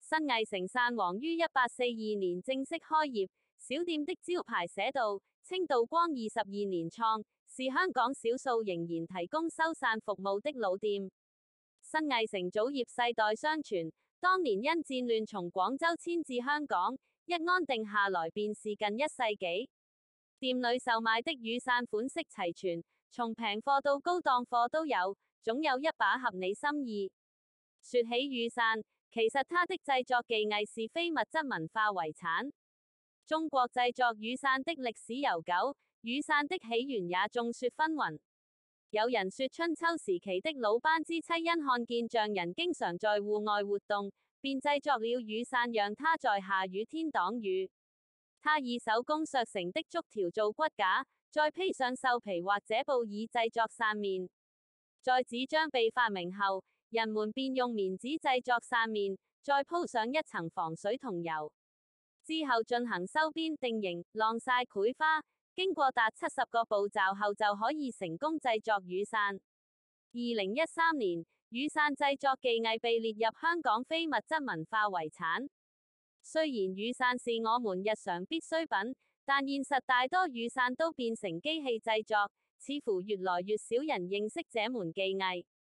新藝城傘王於1842年正式開業，小店的招牌寫道：清道光22年創，是香港少數仍然提供收傘服務的老店。新藝城祖業世代相傳，當年因戰亂從廣州遷至香港，一安定下來便是近1世紀。店裏售賣的雨傘款式齊全，從平貨到高檔貨都有，總有一把合你心意。說起雨傘，其實它的製作技藝是非物質文化遺產。中國製作雨傘的歷史悠久，雨傘的起源也眾說紛紜。有人說春秋時期的魯班之妻因看見匠人經常在戶外活動，便製作了雨傘讓他在下雨天擋雨。他以手工削成的竹條做骨架，再披上獸皮或者布以製作傘面。在紙張被發明後，人們便用棉紙製作傘面，再鋪上一層防水桐油，之後進行收邊、定型、晾曬、繪花，經過達70個步驟後就可以成功製作雨傘。2013年，雨傘製作技藝被列入香港非物質文化遺產。雖然雨傘是我們日常必需品，但現實大多雨傘都變成機器製作，似乎越來越少人認識這門技藝。